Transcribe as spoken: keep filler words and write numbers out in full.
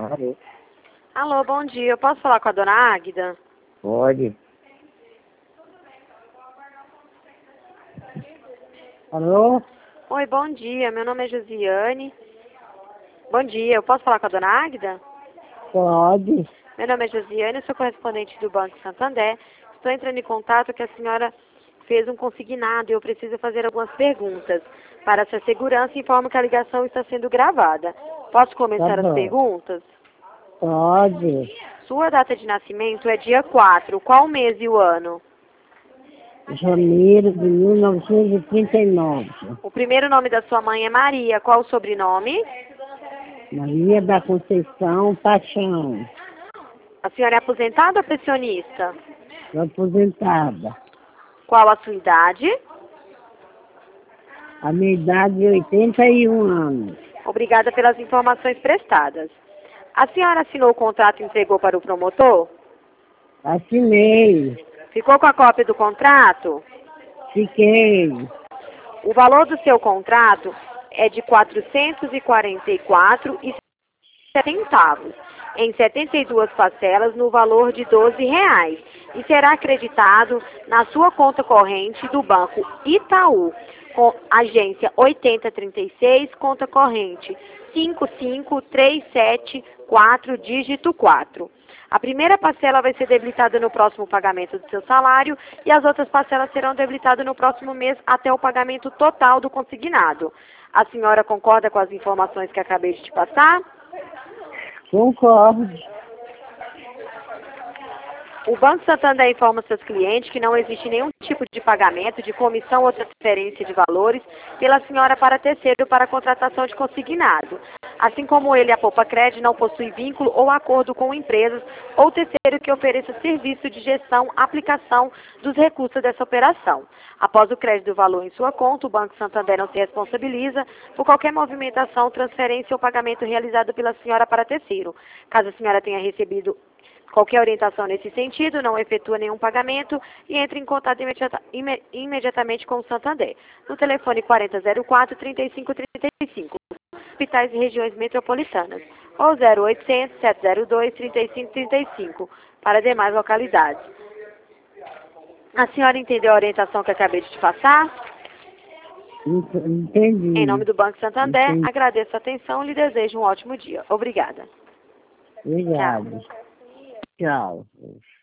Alô? Alô, bom dia. Eu posso falar com a dona Águida? Pode. Alô? Oi, bom dia. Meu nome é Josiane. Bom dia. Eu posso falar com a dona Águida? Pode. Meu nome é Josiane, eu sou correspondente do Banco Santander. Estou entrando em contato que a senhora fez um consignado e eu preciso fazer algumas perguntas. Para sua segurança, informo que a ligação está sendo gravada. Posso começar Tá as bom. perguntas? Pode. Sua data de nascimento é dia quatro. Qual mês e o ano? Janeiro de mil novecentos e trinta e nove. O primeiro nome da sua mãe é Maria. Qual o sobrenome? Maria da Conceição Paixão. A senhora é aposentada ou pensionista? Sou aposentada. Qual a sua idade? A minha idade é oitenta e um anos. Obrigada pelas informações prestadas. A senhora assinou o contrato e entregou para o promotor? Assinei. Ficou com a cópia do contrato? Fiquei. O valor do seu contrato é de quatrocentos e quarenta e quatro reais e centavos, em setenta e duas parcelas no valor de doze reais, e será acreditado na sua conta corrente do Banco Itaú, com agência oitenta trinta e seis, conta corrente cinco cinco três sete quatro, dígito quatro. A primeira parcela vai ser debitada no próximo pagamento do seu salário e as outras parcelas serão debitadas no próximo mês até o pagamento total do consignado. A senhora concorda com as informações que acabei de te passar? Concordo. O Banco Santander informa seus clientes que não existe nenhum tipo de pagamento, de comissão ou transferência de valores pela senhora para terceiro para a contratação de consignado. Assim como ele, a Poupa Cred não possui vínculo ou acordo com empresas ou terceiro que ofereça serviço de gestão, aplicação dos recursos dessa operação. Após o crédito do valor em sua conta, o Banco Santander não se responsabiliza por qualquer movimentação, transferência ou pagamento realizado pela senhora para terceiro. Caso a senhora tenha recebido qualquer orientação nesse sentido, não efetua nenhum pagamento e entre em contato imediata, ime, imediatamente com o Santander. No telefone quarenta zero quatro, trinta e cinco trinta e cinco, hospitais e regiões metropolitanas, ou zero oitocentos, sete zero dois, trinta e cinco trinta e cinco, para demais localidades. A senhora entendeu a orientação que acabei de te passar? Entendi. Em nome do Banco Santander, Entendi. agradeço a atenção e lhe desejo um ótimo dia. Obrigada. Obrigado. Tchau. Tchau.